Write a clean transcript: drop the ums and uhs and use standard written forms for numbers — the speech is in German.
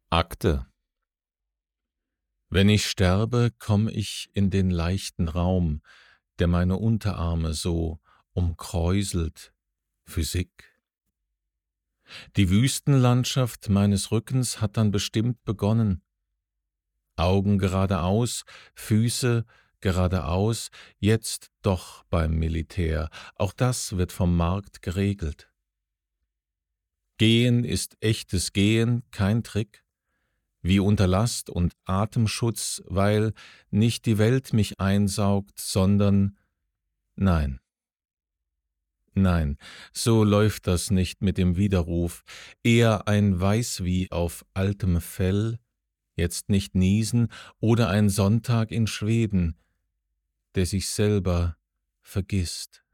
Akte. Wenn ich sterbe, komm ich in den leichten Raum, der meine Unterarme so umkräuselt. Physik. Die Wüstenlandschaft meines Rückens hat dann bestimmt begonnen. Augen geradeaus, Füße geradeaus, jetzt doch beim Militär. Auch das wird vom Markt geregelt. Gehen ist echtes Gehen, kein Trick. Wie unter Last und Atemschutz, weil nicht die Welt mich einsaugt, sondern nein, nein, so läuft das nicht mit dem Widerruf, eher ein Weißwie auf altem Fell, jetzt nicht niesen, oder ein Sonntag in Schweden, der sich selber vergisst.